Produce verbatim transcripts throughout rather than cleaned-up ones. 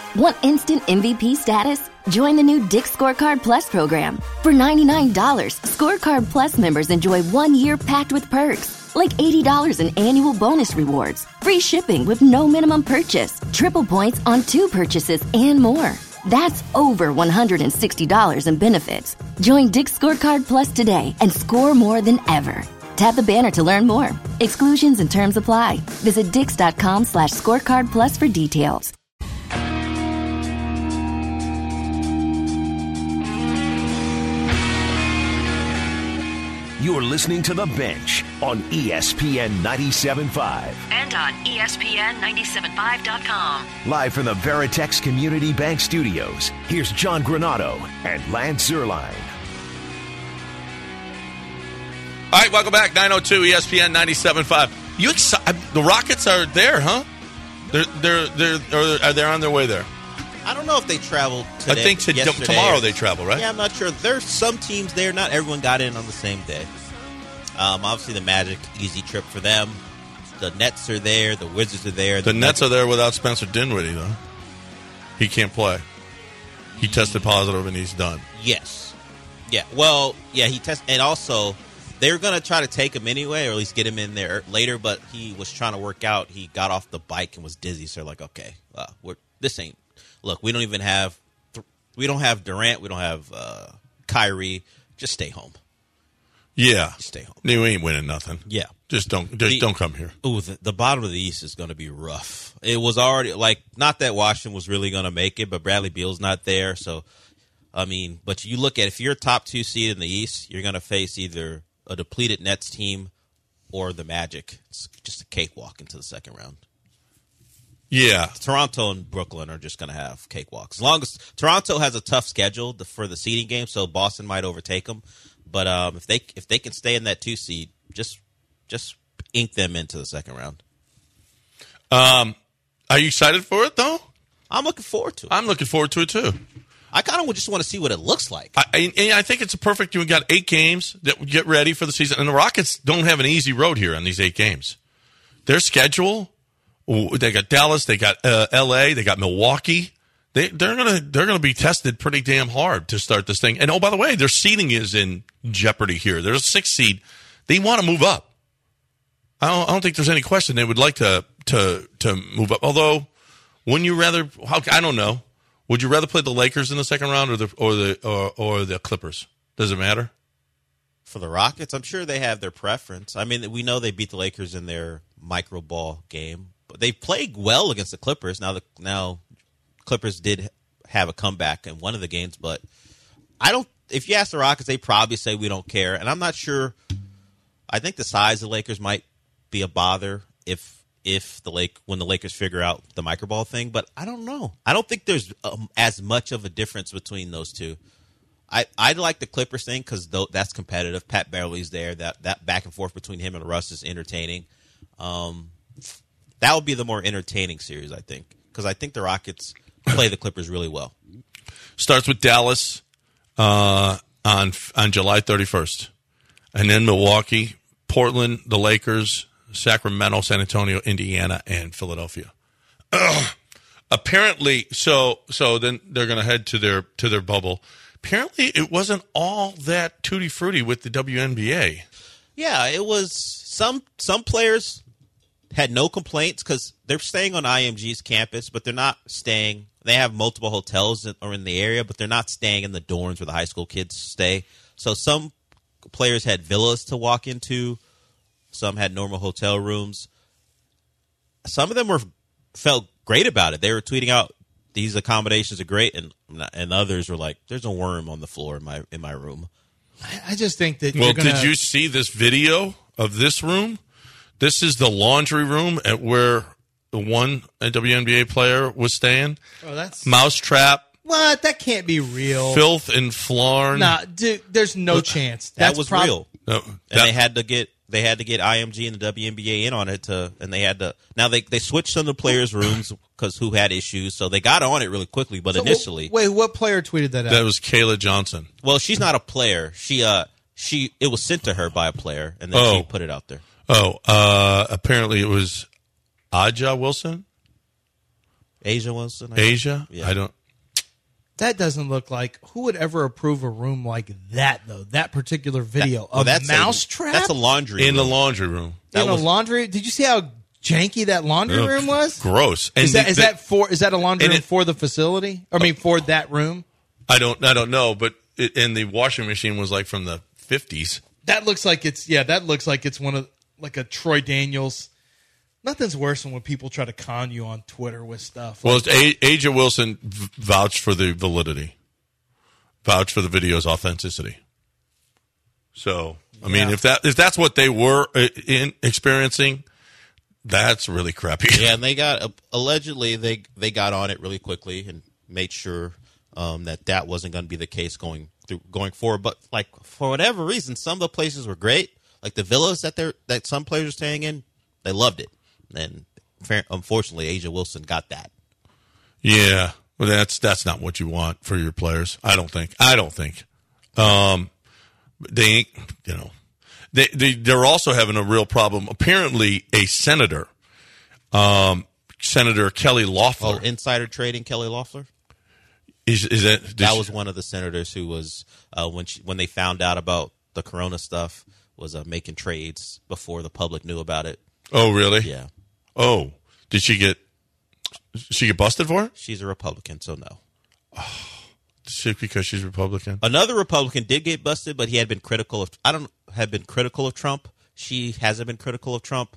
Want instant M V P status? Join the new Dick's Scorecard Plus program. For ninety-nine dollars, Scorecard Plus members enjoy one year packed with perks, like eighty dollars in annual bonus rewards, free shipping with no minimum purchase, triple points on two purchases, and more. That's over one hundred sixty dollars in benefits. Join Dick's Scorecard Plus today and score more than ever. Tap the banner to learn more. Exclusions and terms apply. Visit dix.com slash scorecard plus for details. You're listening to The Bench on E S P N ninety-seven point five. And on E S P N ninety-seven point five dot com. Live from the Veritex Community Bank Studios, here's John Granato and Lance Zierlein. All right, welcome back. nine oh two E S P N ninety-seven point five. You exci- the Rockets are there, huh? They're they're they're are they on their way there? I don't know if they traveled today. I think to, yesterday. tomorrow they travel, right? Yeah, I'm not sure. There's some teams there. Not everyone got in on the same day. Um, obviously, the Magic, easy trip for them. The Nets are there. The Wizards are there. The, the Nets Nuggets- are there without Spencer Dinwiddie, though. He can't play. He tested positive and he's done. Yes. Yeah. Well, yeah, he tested. And also, they were going to try to take him anyway, or at least get him in there later, but he was trying to work out. He got off the bike and was dizzy. So, like, okay, uh, we're, this ain't. Look, we don't even have – we don't have Durant. We don't have uh, Kyrie. Just stay home. Yeah. Just stay home. You ain't winning nothing. Yeah. Just don't just The- don't come here. Ooh, the, the bottom of the East is going to be rough. It was already – like, not that Washington was really going to make it, but Bradley Beal's not there. So, I mean, but you look at – if you're a top two seed in the East, you're going to face either a depleted Nets team or the Magic. It's just a cakewalk into the second round. Yeah. Toronto and Brooklyn are just going to have cakewalks. As long as Toronto has a tough schedule for the seeding game, so Boston might overtake them. But um, if they if they can stay in that two seed, just just ink them into the second round. Um, are you excited for it though? I'm looking forward to it. I'm looking forward to it too. I kind of just want to see what it looks like. I, and I think it's a perfect. You got eight games that get ready for the season, and the Rockets don't have an easy road here on these eight games. Their schedule. They got Dallas, they got uh, L A, they got Milwaukee. They they're gonna they're gonna be tested pretty damn hard to start this thing. And oh, by the way, their seeding is in jeopardy here. There's a six seed. They want to move up. I don't, I don't think there's any question they would like to to to move up. Although, wouldn't you rather? How, I don't know. Would you rather play the Lakers in the second round or the or the or, or the Clippers? Does it matter? For the Rockets, I'm sure they have their preference. I mean, we know they beat the Lakers in their micro ball game. But they played well against the Clippers. Now the now Clippers did have a comeback in one of the games, but I don't. If you ask the Rockets, they probably say we don't care, and I'm not sure. I think the size of the Lakers might be a bother if if the Lake when the Lakers figure out the microball thing, but I don't know. I don't think there's um, as much of a difference between those two. I I like the Clippers thing because that's competitive. Pat Beverly's there. That that back and forth between him and Russ is entertaining. Um, That would be the more entertaining series, I think, because I think the Rockets play the Clippers really well. Starts with Dallas uh, on on July thirty-first, and then Milwaukee, Portland, the Lakers, Sacramento, San Antonio, Indiana, and Philadelphia. Ugh. Apparently, so so then they're going to head to their to their bubble. Apparently, it wasn't all that tutti frutti with the W N B A. Yeah, it was some some players had no complaints because they're staying on I M G's campus, but they're not staying. They have multiple hotels that are in the area, but they're not staying in the dorms where the high school kids stay. So some players had villas to walk into. Some had normal hotel rooms. Some of them were felt great about it. They were tweeting out, "These accommodations are great," and and others were like, "There's a worm on the floor in my in my room." I just think that. Well, you're gonna... did you see this video of this room? This is the laundry room at where the one W N B A player was staying. Oh, that's mousetrap. What? That can't be real. Filth and flarn. Nah, dude, there's no chance. That That's was prob- real. No, and that- they had to get they had to get I M G and the W N B A in on it to, and they had to. Now they they switched some of the players' rooms because who had issues, so they got on it really quickly. But So, initially, wait, what player tweeted that out? That was Kayla Johnson. well, she's not a player. She uh she it was sent to her by a player, and then Oh. she put it out there. Oh, uh, apparently it was Aja Wilson. Asia Wilson. I guess. Asia? Yeah. I don't. That doesn't look like who would ever approve a room like that though. That particular video That- well, of that's mousetrap A, that's a laundry In the room. laundry room. that in a was- laundry. Did you see how janky that laundry Ugh, room was? Gross. And Is that the- is the- that for is that a laundry and room it- for the facility? I mean, for that room. I don't. I don't know. But it, and the washing machine was like from the fifties. That looks like it's yeah. That looks like it's one of like a Troy Daniels. Nothing's worse than when people try to con you on Twitter with stuff. Well, Like, it's A- Asia Wilson v- vouched for the validity, vouched for the video's authenticity. So, I mean, Yeah. if that if that's what they were uh, in experiencing, that's really crappy. Yeah, and they got uh, allegedly they they got on it really quickly and made sure um, that that wasn't going to be the case going through going forward. But like for whatever reason, some of the places were great. Like the villas that they're that some players are staying in, they loved it. And fair- unfortunately, Asia Wilson got that. Yeah, well, that's that's not what you want for your players. I don't think. I don't think. Um, they ain't. You know, they they they're also having a real problem. Apparently, a senator, um, Senator Kelly Loeffler, Oh, insider trading, Kelly Loeffler. is is that did That she- was one of the senators who was uh, when she, when they found out about the Corona stuff was uh, making trades before the public knew about it. Oh, really? Yeah, Oh, did she get? Did she get busted for it? she's a Republican, so no. She- Because she's Republican. Another Republican did get busted, but he had been critical of. I don't had been critical of Trump. She hasn't been critical of Trump,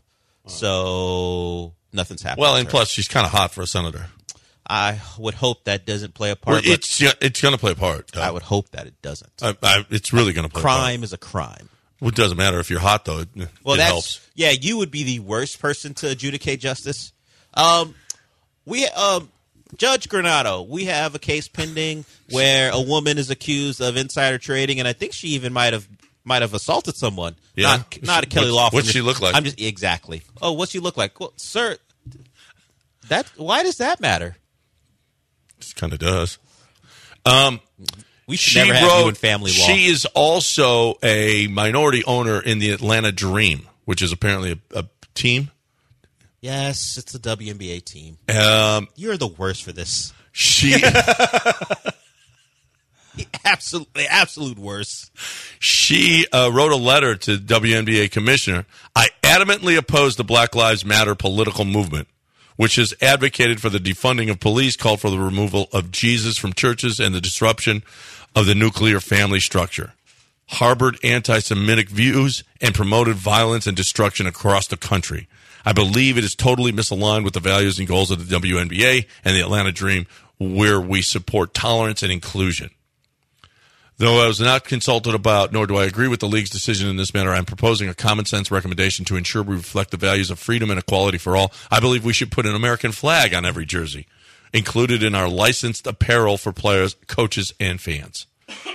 so nothing's happened. Well, with and her. plus, she's kind of hot for a senator. I would hope that doesn't play a part. Well, but it's it's going to play a part. I would hope that it doesn't. I, I, it's really going to play a part. Crime is a crime. Well, it doesn't matter if you're hot, though. It, Well, it that's helps. yeah. You would be the worst person to adjudicate justice. Um, we um, Judge Granado. We have a case pending where a woman is accused of insider trading, and I think she even might have might have assaulted someone. Yeah? Not, not a Kelly What's- Loeffler. what's she look like? I'm just exactly. Oh, what's she look like? Well, sir, that why does that matter? It kind of does. Um, We should she never have you in wrote. family law. She is also a minority owner in the Atlanta Dream, which is apparently a, a team. Yes, it's a W N B A team. Um, You're the worst for this. she Absolutely, absolute worst. she uh, wrote a letter to W N B A commissioner. I adamantly oppose the Black Lives Matter political movement, which has advocated for the defunding of police, called for the removal of Jesus from churches, and the disruption of the nuclear family structure, harbored anti-Semitic views, and promoted violence and destruction across the country. I believe it is totally misaligned with the values and goals of the W N B A and the Atlanta Dream, where we support tolerance and inclusion. Though I was not consulted about, nor do I agree with the league's decision in this matter, I'm proposing a common sense recommendation to ensure we reflect the values of freedom and equality for all. I believe we should put an American flag on every jersey, included in our licensed apparel for players, coaches, and fans.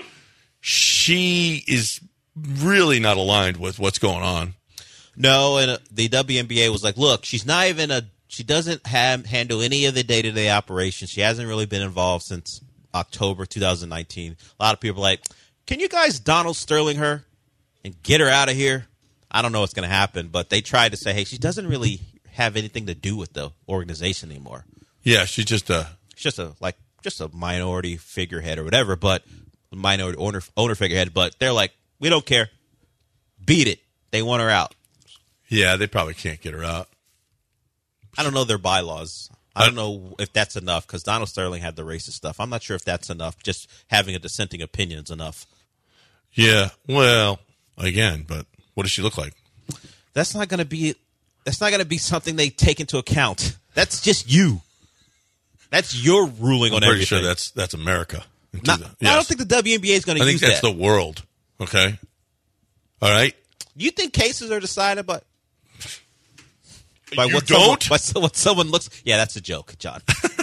She is really not aligned with what's going on. No, and uh, the W N B A was like, look, she's not even a, she doesn't have handle any of the day-to-day operations. She hasn't really been involved since October two thousand nineteen. A lot of people are like, can you guys Donald Sterling her and get her out of here? I don't know what's going to happen, but they tried to say, hey, she doesn't really have anything to do with the organization anymore. Yeah, she's just a She's just a, like, just a minority figurehead or whatever, but minority owner, owner figurehead, but they're like, we don't care. Beat it. They want her out. yeah. They probably can't get her out. I don't know their bylaws. I don't know if that's enough because Donald Sterling had the racist stuff. I'm not sure if that's enough. Just having a dissenting opinion is enough. Yeah, well, again, but what does she look like? That's not going to be. That's not going to be something they take into account. That's just you. That's your ruling on I'm pretty everything. sure that's that's America. Not, I don't think the W N B A is going I to think use that's that. the world. Okay. All right. You think cases are decided by? By You what don't? Someone, by so- what someone looks. Yeah, that's a joke, John.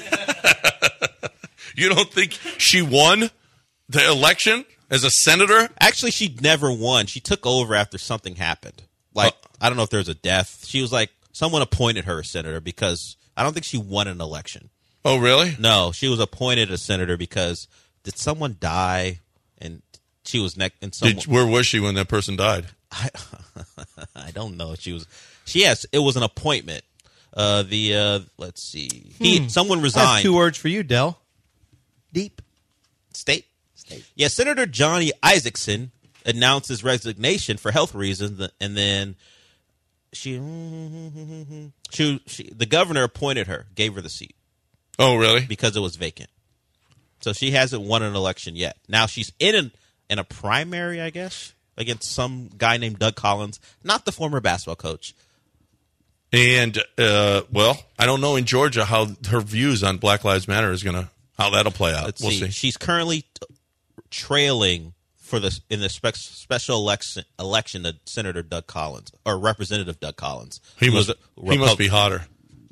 You don't think she won the election as a senator? Actually, she never won. She took over after something happened. Like, Uh, I don't know if there was a death. She was like, someone appointed her a senator because I don't think she won an election. Oh, really? No, she was appointed a senator because did someone die and she was next and someone Did, where was she when that person died? I, I don't know. She was she yes, it was an appointment. Uh, the uh, let's see, he Hmm. someone I have resigned. two words for you, Del. Deep. State. State. Yeah, Senator Johnny Isaacson announced his resignation for health reasons, and then she, she, she, the governor appointed her, gave her the seat Oh, really? because it was vacant. So she hasn't won an election yet. Now she's in an, in a primary, I guess, against some guy named Doug Collins, not the former basketball coach. And, uh, well, I don't know in Georgia how her views on Black Lives Matter is going to, how that'll play out. Let's we'll see. see. She's currently t- trailing for the in the spe- special election election to Senator Doug Collins or Representative Doug Collins. He who must, was a he must Repub- be hotter.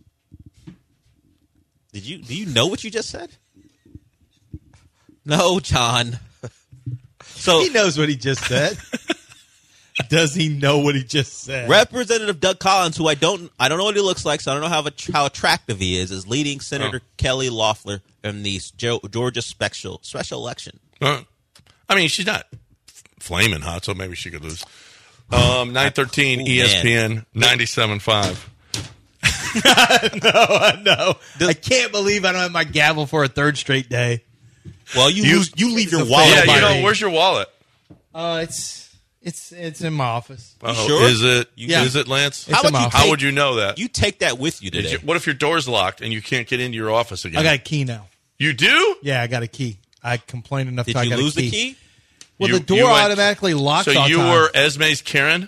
Did you do you know what you just said? No, John. So He knows what he just said. Does he know what he just said? Representative Doug Collins, who I don't I don't know what he looks like, so I don't know how how attractive he is, is leading Senator Oh. Kelly Loeffler in the Jo- Georgia special special election. Uh, I mean, she's not flaming hot, so maybe she could lose. Um, nine thirteen Ooh, E S P N ninety-seven point five. no, no. I can't believe I don't have my gavel for a third straight day. Well, you You- lose, you leave your It's a wallet. Yeah, by you know, me. where's your wallet? Uh, it's it's it's in my office. Oh, sure? Is it? You- Is it, Lance? It's How in would my you office. How take- would you know that? You take that with you Did today. you- what if your door's locked and you can't get into your office again? I got a key now. You do? Yeah, I got a key. I complained enough. Did till I you got lose a key. the key? Well, You- the door you went- automatically locks. So all you time. were Esme's Karen?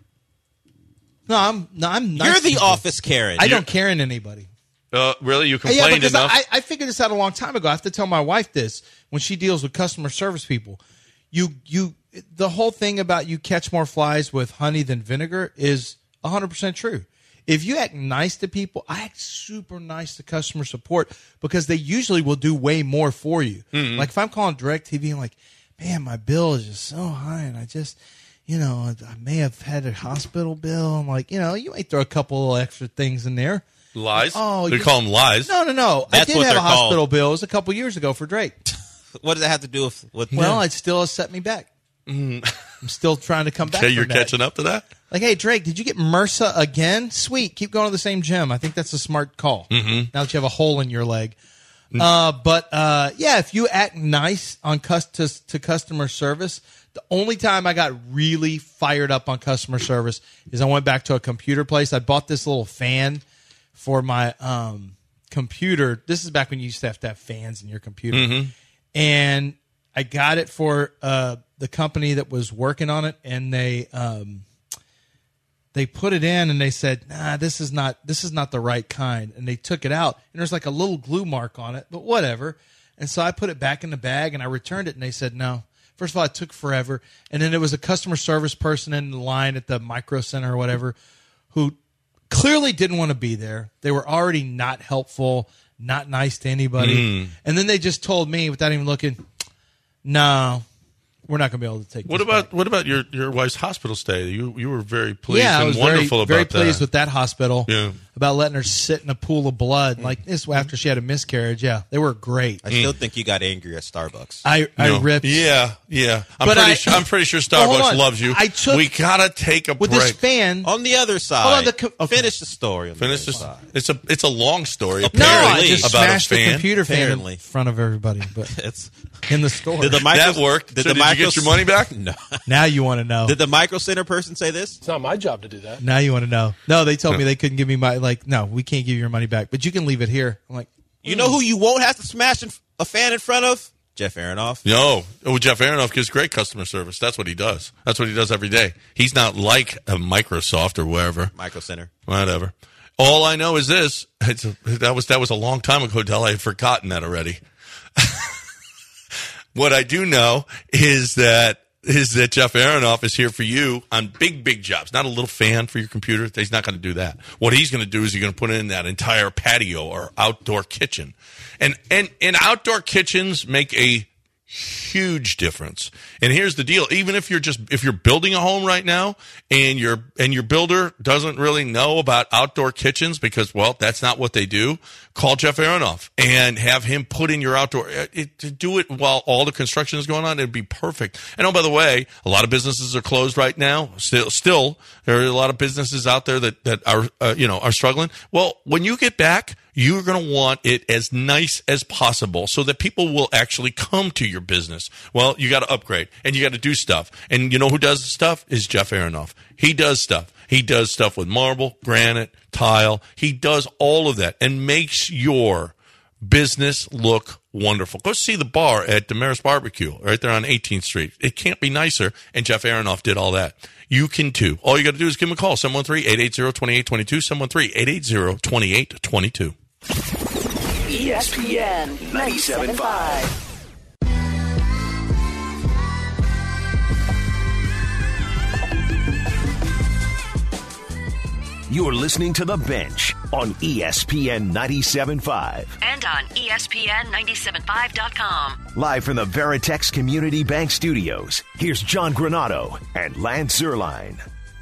No, I'm no, I'm. Nice You're the people. office Karen. I You're- don't Karen anybody. Uh, really? You Yeah, complained because enough? I, I figured this out a long time ago. I have to tell my wife this when she deals with customer service people. You you the whole thing about you catch more flies with honey than vinegar is one hundred percent true. If you act nice to people, I act super nice to customer support because they usually will do way more for you. Mm-hmm. Like if I'm calling DirecTV and like, man, my bill is just so high and I just, you know, I may have had a hospital bill. I'm like, you know, you might throw a couple of extra things in there. lies? Oh, They you- call them lies. No, no, no. That's I did what have a they're called. hospital bill. It was a couple years ago for Drake. What does that have to do with? with Well, it still has set me back. I'm still trying to come back. Okay, you're from that. catching up to that? Like, hey, Drake, did you get MRSA again? Sweet. Keep going to the same gym. I think that's a smart call. Mm-hmm. Now that you have a hole in your leg. Uh, but uh, yeah, if you act nice on cus- to, to customer service, the only time I got really fired up on customer service is I went back to a computer place. I bought this little fan for my um, computer. This is back when you used to have to have fans in your computer. And I got it for uh, the company that was working on it, and they um, they put it in, and they said, "Nah, this is not this is not the right kind." And they took it out, and there's like a little glue mark on it, but whatever. And so I put it back in the bag, and I returned it, and they said no. First of all, it took forever, and then there was a customer service person in the line at the Micro Center or whatever who clearly didn't want to be there. They were already not helpful, not nice to anybody, and then they just told me without even looking, "No, we're not going to be able to take." What this about back." what about your, your wife's hospital stay? You you were very pleased Yeah, I and was wonderful very, about very pleased that. with that hospital. Yeah. About letting her sit in a pool of blood like this after she had a miscarriage. Yeah, they were great. I still think you got angry at Starbucks. I I No. ripped. Yeah, yeah. I'm But pretty I- sure I'm pretty sure Well, hold Starbucks on. loves you. I took- we gotta take a with break. this fan. on the other side, Hold on, the co- okay. finish the story. On the Finish other this. side. It's a it's a long story. No, Apparently I just about smashed a the fan. computer fan Apparently. in front of everybody, but It's in the store. did the micro, That worked. Did So the did you micro, get your money back? No. now you want to know. Did the micro center person say this? It's not my job to do that. now you want to know. No, they told me they couldn't give me my like. No, we can't give you your money back, but you can leave it here. I'm like, You know who you won't have to smash in- a fan in front of? Jeff Aronoff. No. Oh, Jeff Aronoff gives great customer service. That's what he does. That's what he does every day. He's not like a Microsoft or wherever. Micro Center. Whatever. All I know is this. It's a, that was that was a long time ago, Del. I had forgotten that already. What I do know is that is that Jeff Aronoff is here for you on big, big jobs. Not a little fan for your computer. He's not going to do that. What he's going to do is he's going to put in that entire patio or outdoor kitchen. And and and outdoor kitchens make a Huge difference. And here's the deal. Even if you're just, if you're building a home right now and your, and your builder doesn't really know about outdoor kitchens because, well, that's not what they do, call Jeff Aronoff and have him put in your outdoor, it, to do it while all the construction is going on. It'd be perfect. And oh, by the way, a lot of businesses are closed right now. Still, still, there are a lot of businesses out there that, that are, uh, you know, are struggling. Well, when you get back, you're going to want it as nice as possible so that people will actually come to your business. Well, you got to upgrade and you got to do stuff. And you know who does stuff? Is Jeff Aronoff. He does stuff. He does stuff with marble, granite, tile. He does all of that and makes your business look wonderful. Go see the bar at Damaris Barbecue right there on eighteenth Street. It can't be nicer, and Jeff Aronoff did all that. You can too. All you got to do is give him a call, seven one three, eight eight zero, two eight two two, seven one three, eight eight zero, two eight two two. E S P N ninety-seven point five. You're listening to The Bench on E S P N ninety-seven point five. And on E S P N ninety-seven point five dot com. Live from the Veritex Community Bank Studios, here's John Granado and Lance Zierlein.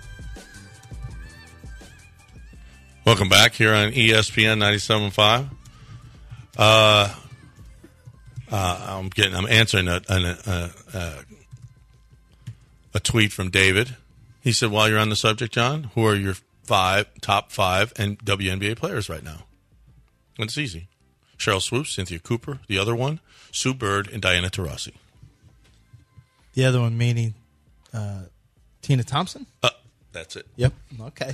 Welcome back here on E S P N ninety-seven point five. Uh, uh, I'm getting, I'm answering a, a, a, a tweet from David. He said, while you're on the subject, John, who are your five top five and W N B A players right now? And it's easy. Cheryl Swoops, Cynthia Cooper, the other one, Sue Bird, and Diana Taurasi. The other one meaning uh, Tina Thompson? Uh, that's it. Yep. Okay.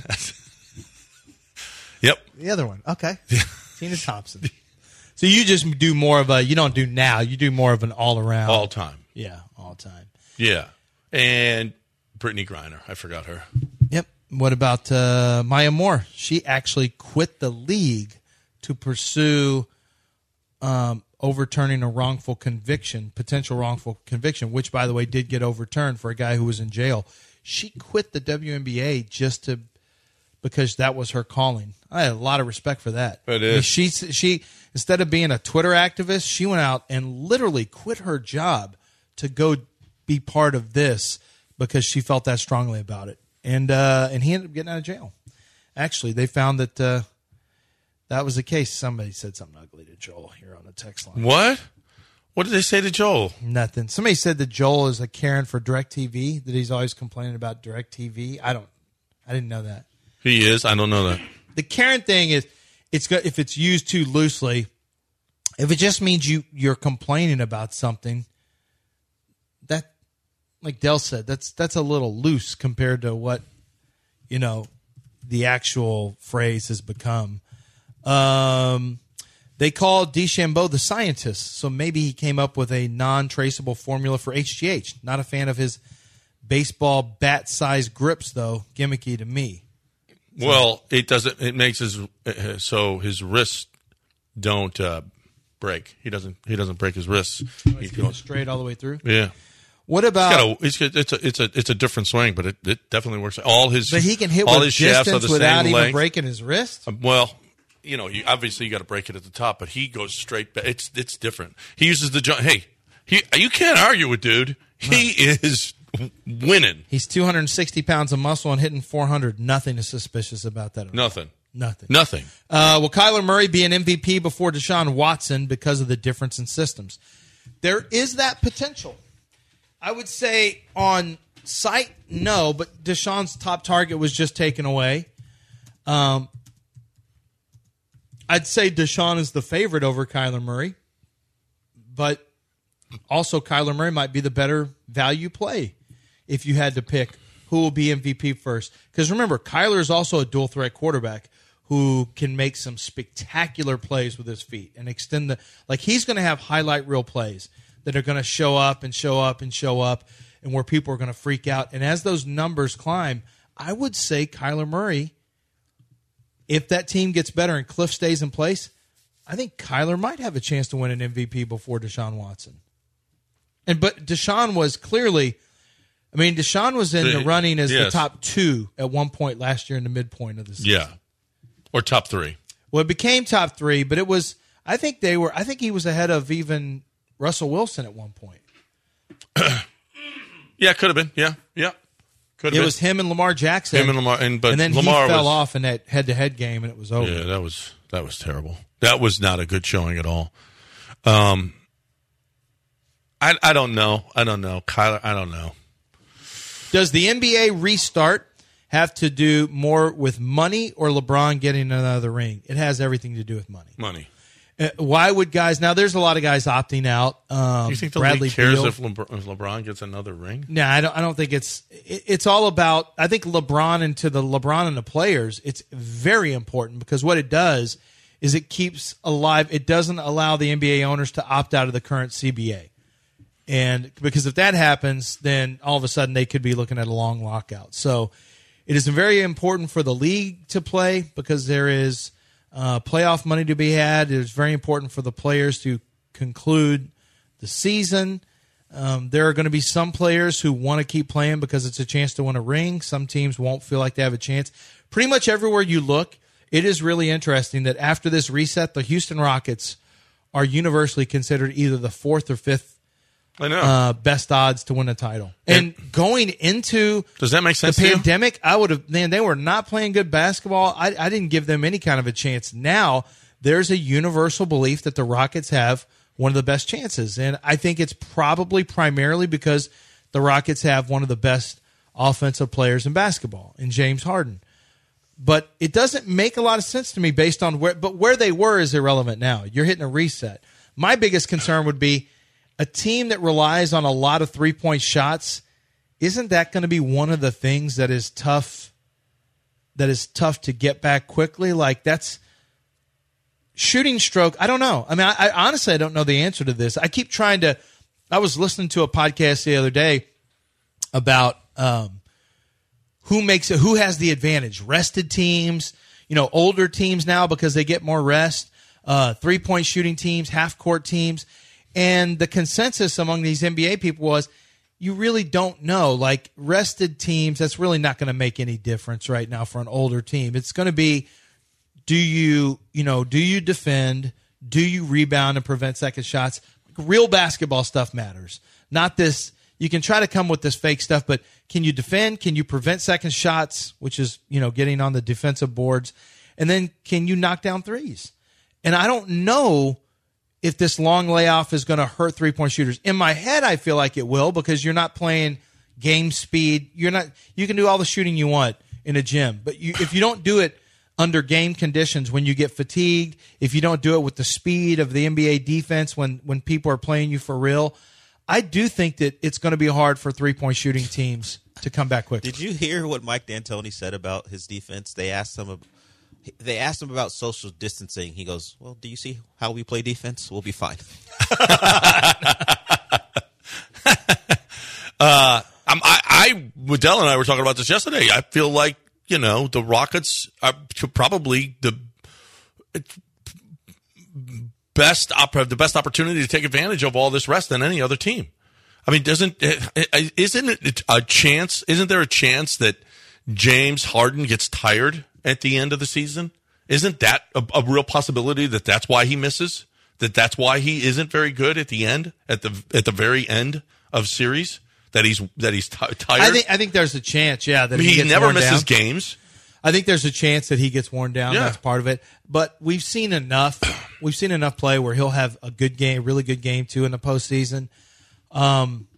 Yep. The other one. Okay. Tina Thompson. So you just do more of a, you don't do now, you do more of an all-around. All time. Yeah, all time. Yeah. And Brittany Griner. I forgot her. Yep. What about uh, Maya Moore? She actually quit the league to pursue um, overturning a wrongful conviction, potential wrongful conviction, which, by the way, did get overturned for a guy who was in jail. She quit the W N B A just to because that was her calling. I had a lot of respect for that. It is. I mean, she she instead of being a Twitter activist, she went out and literally quit her job to go be part of this because she felt that strongly about it. And uh, and he ended up getting out of jail. Actually, they found that uh, that was the case. Somebody said something ugly to Joel here on the text line. What? What did they say to Joel? Nothing. Somebody said that Joel is a Karen for DirecTV, that he's always complaining about DirecTV. I don't. I didn't know that. He is? I don't know that. The Karen thing is, it's good if it's used too loosely. If it just means you, you're complaining about something, that, like Dell said, that's that's a little loose compared to what, you know, the actual phrase has become. Um, they call DeChambeau the scientist, so maybe he came up with a non-traceable formula for H G H. Not a fan of his baseball bat-sized grips, though. Gimmicky to me. Well, it doesn't. It makes his uh, so his wrists don't uh, break. He doesn't. He doesn't break his wrists. He's going straight all the way through. Yeah. What about? It's, got a, it's, a, it's a it's a different swing, but it, it definitely works. All his but he can hit all with his shafts are distance the without same even length. breaking his wrist. Um, well, you know, you, obviously you got to break it at the top, but he goes straight back. It's it's different. He uses the jump. Hey, he you can't argue with dude. He is winning. He's two hundred sixty pounds of muscle and hitting four hundred. Nothing is suspicious about that. Nothing. Nothing. Nothing. Uh, will Kyler Murray be an M V P before Deshaun Watson because of the difference in systems? There is that potential. I would say on site, no, but Deshaun's top target was just taken away. Um, I'd say Deshaun is the favorite over Kyler Murray, but also Kyler Murray might be the better value play if you had to pick who will be M V P first. Because remember, Kyler is also a dual threat quarterback who can make some spectacular plays with his feet and extend the – like he's going to have highlight reel plays that are going to show up and show up and show up and where people are going to freak out. And as those numbers climb, I would say Kyler Murray, if that team gets better and Cliff stays in place, I think Kyler might have a chance to win an M V P before Deshaun Watson. And But Deshaun was clearly – I mean, Deshaun was in the running as yes. the top two at one point last year in the midpoint of the season. Yeah. Or top three. Well, it became top three, but it was – I think they were – I think he was ahead of even – Russell Wilson at one point. Yeah, could have been. Yeah, yeah. Could have It been. was him and Lamar Jackson. Him and Lamar, and but and then Lamar he fell was, off in that head-to-head game, and it was over. Yeah, that was that was terrible. That was not a good showing at all. Um, I I don't know. I don't know, Kyler. I don't know. Does the N B A restart have to do more with money or LeBron getting another ring? It has everything to do with money. Money. Uh, why would guys now? There's a lot of guys opting out. Um, Do you think the Bradley league cares Beal. if, Lebr- if LeBron gets another ring? No, I don't. I don't think it's. It, it's all about. I think LeBron and to the LeBron and the players, it's very important because what it does is it keeps alive. It doesn't allow the N B A owners to opt out of the current C B A, and because if that happens, then all of a sudden they could be looking at a long lockout. So it is very important for the league to play because there is uh, playoff money to be had. It is very important for the players to conclude the season. Um, there are going to be some players who want to keep playing because it's a chance to win a ring. Some teams won't feel like they have a chance. Pretty much everywhere you look, it is really interesting that after this reset, the Houston Rockets are universally considered either the fourth or fifth I know. uh, best odds to win a title. And, and going into does that make sense the to you? pandemic, I would have, man, they were not playing good basketball. I, I didn't give them any kind of a chance. Now there's a universal belief that the Rockets have one of the best chances. And I think it's probably primarily because the Rockets have one of the best offensive players in basketball in James Harden. But it doesn't make a lot of sense to me based on where, but where they were is irrelevant now. You're hitting a reset. My biggest concern would be a team that relies on a lot of three-point shots. Isn't that going to be one of the things that is tough, that is tough to get back quickly? Like that's shooting stroke. I don't know. I mean, I, I honestly, I don't know the answer to this. I keep trying to, I was listening to a podcast the other day about, um, Who makes it? Who has the advantage? Rested teams, you know, older teams now because they get more rest. Uh, three-point shooting teams, half-court teams, and the consensus among these N B A people was, you really don't know. Like rested teams, that's really not going to make any difference right now for an older team. It's going to be, do you, you know, do you defend? Do you rebound and prevent second shots? Real basketball stuff matters, not this. You can try to come with this fake stuff, but can you defend? Can you prevent second shots, which is, you know, getting on the defensive boards? And then can you knock down threes? And I don't know if this long layoff is going to hurt three-point shooters. In my head, I feel like it will because you're not playing game speed. You're not. You can do all the shooting you want in a gym, but you, if you don't do it under game conditions, when you get fatigued, if you don't do it with the speed of the N B A defense, when when people are playing you for real, I do think that it's going to be hard for three-point shooting teams to come back quickly. Did you hear what Mike D'Antoni said about his defense? They asked him, they asked him about social distancing. He goes, "Well, do you see how we play defense? We'll be fine." uh, I'm, I, I, Waddell and I were talking about this yesterday. I feel like, you know, the Rockets are probably the best op- the best opportunity to take advantage of all this rest than any other team. I mean, doesn't isn't it a chance? Isn't there a chance that James Harden gets tired at the end of the season? Isn't that a, a real possibility that that's why he misses? That that's why he isn't very good at the end, at the at the very end of series. That he's that he's t- tired. I think I think there's a chance, yeah, that I mean, he, he gets never worn misses down. games. I think there's a chance that he gets worn down. Yeah. That's part of it. But we've seen enough. We've seen enough play where he'll have a good game, really good game too in the postseason. Um,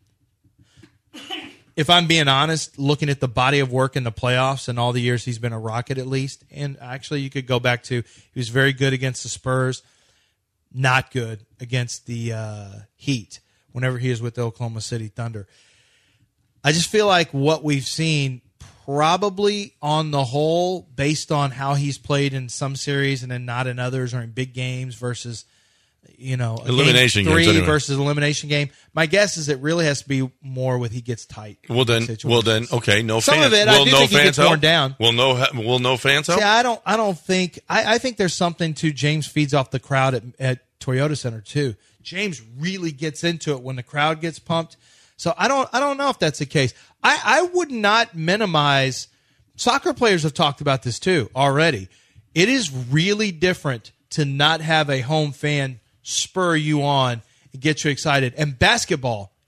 if I'm being honest, looking at the body of work in the playoffs and all the years he's been a Rocket, at least, and actually you could go back to he was very good against the Spurs, not good against the uh, Heat. Whenever he is with the Oklahoma City Thunder, I just feel like what we've seen, probably on the whole, based on how he's played in some series and then not in others, or in big games versus, you know, a elimination game three games, anyway. versus elimination game. My guess is it really has to be more with he gets tight. Well then, well then, okay, no Some fans. of it, will I do no think he fans gets help? worn down. Will no, will no fans help? See, I don't, I don't think. I, I think there's something to James feeds off the crowd at, at Toyota Center too. James really gets into it when the crowd gets pumped. So I don't, I don't know if that's the case. I, I would not minimize. Soccer players have talked about this too already. It is really different to not have a home fan spur you on and get you excited. And basketball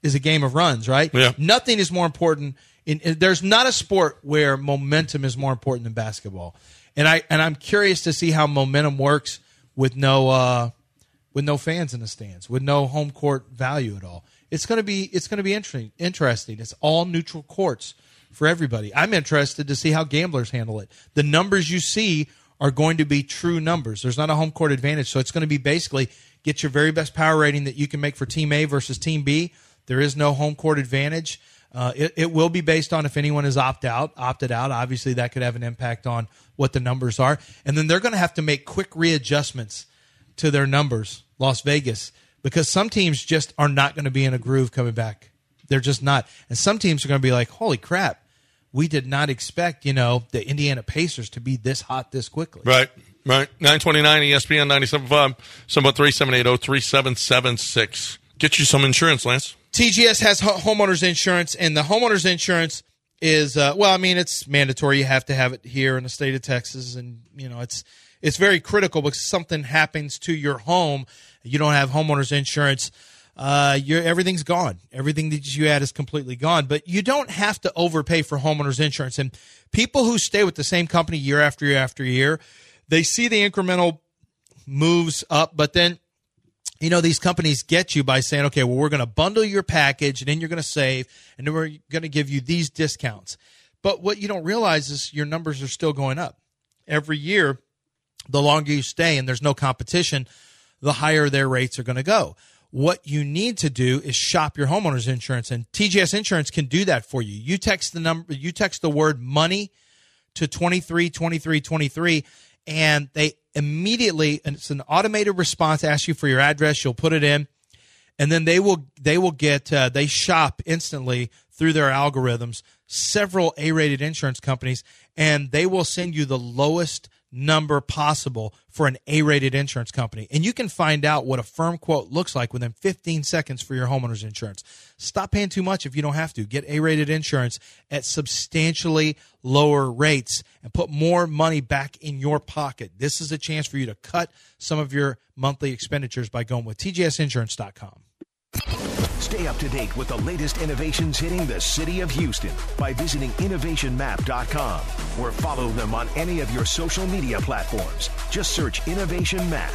is a game of runs, right? Yeah. Nothing is more important. In, in, there's not a sport where momentum is more important than basketball. And I and I'm curious to see how momentum works with no uh, with no fans in the stands, with no home court value at all. It's gonna be it's gonna be interesting. Interesting. It's all neutral courts for everybody. I'm interested to see how gamblers handle it. The numbers you see are going to be true numbers. There's not a home court advantage, so it's going to be basically get your very best power rating that you can make for Team A versus Team B. There is no home court advantage. Uh, it, it will be based on if anyone is opt out, opted out. Obviously, that could have an impact on what the numbers are. And then they're going to have to make quick readjustments to their numbers, Las Vegas, because some teams just are not going to be in a groove coming back. They're just not. And some teams are going to be like, holy crap, we did not expect, you know, the Indiana Pacers to be this hot this quickly. Right, right. nine twenty-nine E S P N ninety-seven point five, seven three seven eight zero three seven seven six. Get you some insurance, Lance. T G S has ho- homeowners insurance, and the homeowners insurance is, uh, well, I mean, it's mandatory. You have to have it here in the state of Texas, and, you know, it's it's very critical because something happens to your home, you don't have homeowners insurance, uh, you're, everything's gone. Everything that you had is completely gone. But you don't have to overpay for homeowners insurance. And people who stay with the same company year after year after year, they see the incremental moves up, but then, you know, these companies get you by saying, okay, well, we're going to bundle your package, and then you're going to save, and then we're going to give you these discounts. But what you don't realize is your numbers are still going up. Every year, the longer you stay and there's no competition, the higher their rates are going to go. What you need to do is shop your homeowner's insurance, and T G S Insurance can do that for you. You text the number, you text the word money to twenty-three twenty-three twenty-three, and they immediately, and it's an automated response, ask you for your address, you'll put it in, and then they will they will get uh, they shop instantly through their algorithms several A-rated insurance companies, and they will send you the lowest number possible for an A-rated insurance company. And you can find out what a firm quote looks like within fifteen seconds for your homeowner's insurance. Stop paying too much if you don't have to. Get A-rated insurance at substantially lower rates and put more money back in your pocket. This is a chance for you to cut some of your monthly expenditures by going with T G S insurance dot com. Stay up to date with the latest innovations hitting the city of Houston by visiting innovation map dot com or follow them on any of your social media platforms. Just search Innovation Map.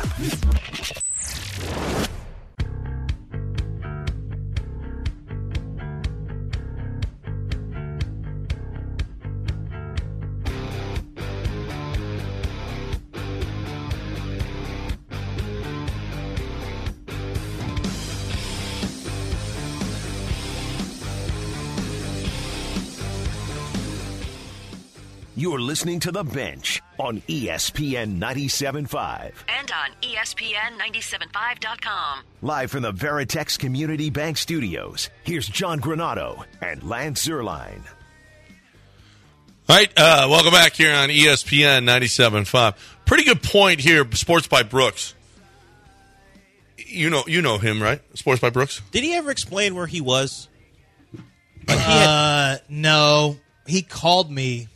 You're listening to The Bench on E S P N ninety-seven point five. And on E S P N ninety-seven point five dot com. Live from the Veritex Community Bank Studios, here's John Granado and Lance Zierlein. All right, uh, welcome back here on E S P N ninety-seven point five. Pretty good point here, Sports by Brooks. You know you know him, right? Sports by Brooks? Did he ever explain where he was? Like he had- Uh, no. He called me.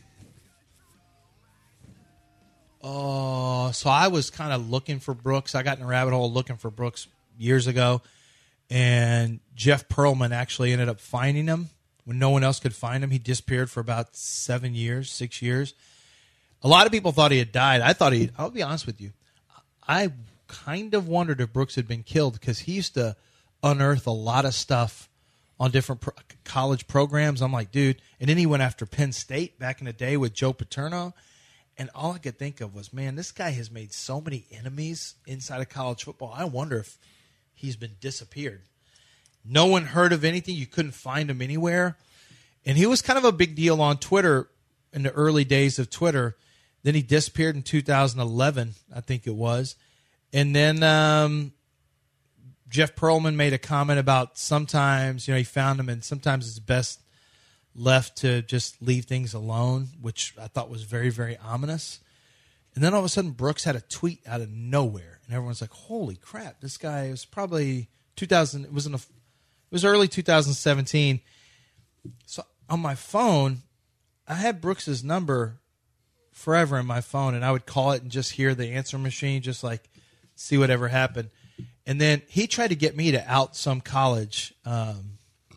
Oh, so I was kind of looking for Brooks. I got in a rabbit hole looking for Brooks years ago, and Jeff Pearlman actually ended up finding him when no one else could find him. He disappeared for about seven years, six years. A lot of people thought he had died. I thought he, I'll be honest with you, I kind of wondered if Brooks had been killed because he used to unearth a lot of stuff on different pro- college programs. I'm like, dude, and then he went after Penn State back in the day with Joe Paterno. And all I could think of was, man, this guy has made so many enemies inside of college football. I wonder if he's been disappeared. No one heard of anything. You couldn't find him anywhere. And he was kind of a big deal on Twitter in the early days of Twitter. Then he disappeared in two thousand eleven, I think it was. And then um, Jeff Pearlman made a comment about sometimes, you know, he found him, and sometimes it's best left to just leave things alone, which I thought was very, very ominous. And then all of a sudden, Brooks had a tweet out of nowhere, and everyone's like, "Holy crap! This guy was probably two thousand. It was in a, it was early two thousand seventeen." So on my phone, I had Brooks's number forever in my phone, and I would call it and just hear the answer machine, just like see whatever happened. And then he tried to get me to out some college. Um,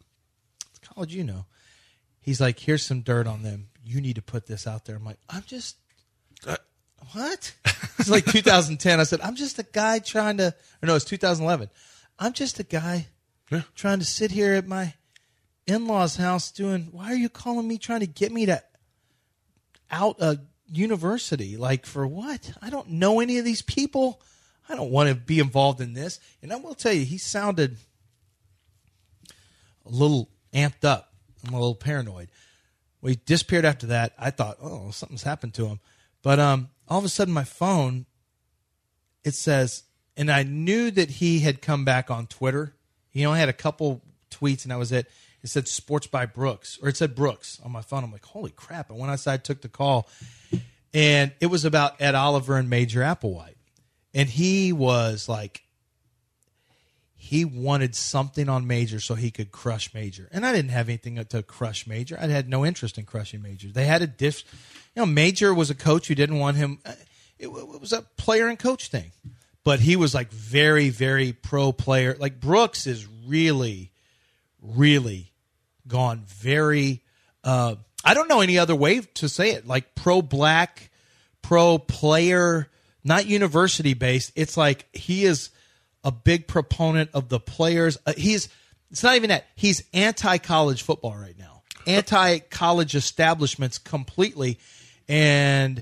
how would you know? He's like, here's some dirt on them. You need to put this out there. I'm like, I'm just, Uh, what? It's like two thousand ten. I said, I'm just a guy trying to, or no, it's two thousand eleven. I'm just a guy Yeah. trying to sit here at my in-laws' house doing, why are you calling me trying to get me to out a university? Like, for what? I don't know any of these people. I don't want to be involved in this. And I will tell you, he sounded a little amped up. I'm a little paranoid. Well, he disappeared after that. I thought, oh, something's happened to him. But um, all of a sudden, my phone, it says, and I knew that he had come back on Twitter. He only had a couple tweets, and that was it. It said Sports by Brooks, or it said Brooks on my phone. I'm like, holy crap. I went outside, took the call, and it was about Ed Oliver and Major Applewhite. And he was like, he wanted something on Major so he could crush Major. And I didn't have anything to crush Major. I had no interest in crushing Major. They had a diff. You know, Major was a coach who didn't want him. It, it was a player and coach thing. But he was like very, very pro player. Like Brooks is really, really gone very, uh, I don't know any other way to say it. Like pro black, pro player, not university based. It's like he is a big proponent of the players. Uh, he's, it's not even that. He's anti-college football right now. Anti-college establishments completely. And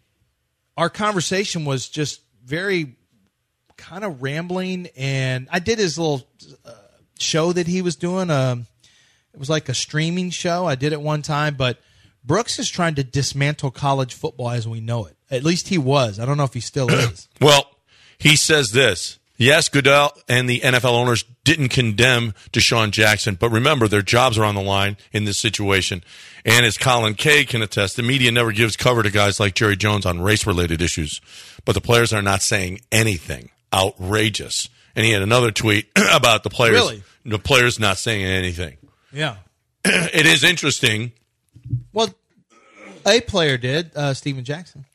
our conversation was just very kind of rambling. And I did his little uh, show that he was doing. Um, it was like a streaming show. I did it one time. But Brooks is trying to dismantle college football as we know it. At least he was. I don't know if he still is. Well, he says this. Yes, Goodell and the N F L owners didn't condemn Deshaun Jackson, but remember, their jobs are on the line in this situation. And as Colin Kay can attest, the media never gives cover to guys like Jerry Jones on race-related issues. But the players are not saying anything outrageous. And he had another tweet about the players. Really? The players not saying anything. Yeah. It is interesting. Well, a player did, uh, Steven Jackson.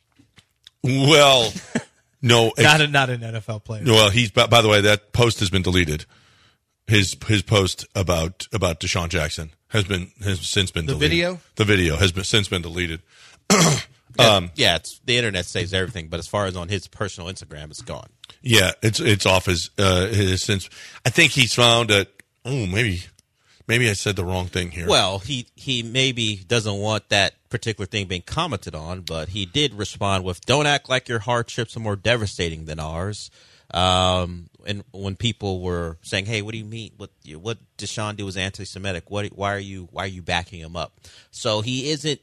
Well, no. Not, a, not an N F L player. Well, he's by, by the way, that post has been deleted. His his post about about Deshaun Jackson has been has since been The deleted. video? The video has been since been deleted. Um, yeah, it's, the internet saves everything, but as far as on his personal Instagram, it's gone. Yeah, it's it's off his uh, his since. I think he's found that. Oh, maybe maybe I said the wrong thing here. Well, he he maybe doesn't want that particular thing being commented on, but he did respond with, "Don't act like your hardships are more devastating than ours." Um, and when people were saying, "Hey, what do you mean? What what Deshaun do was anti-Semitic? What? Why are you why are you backing him up?" So he isn't.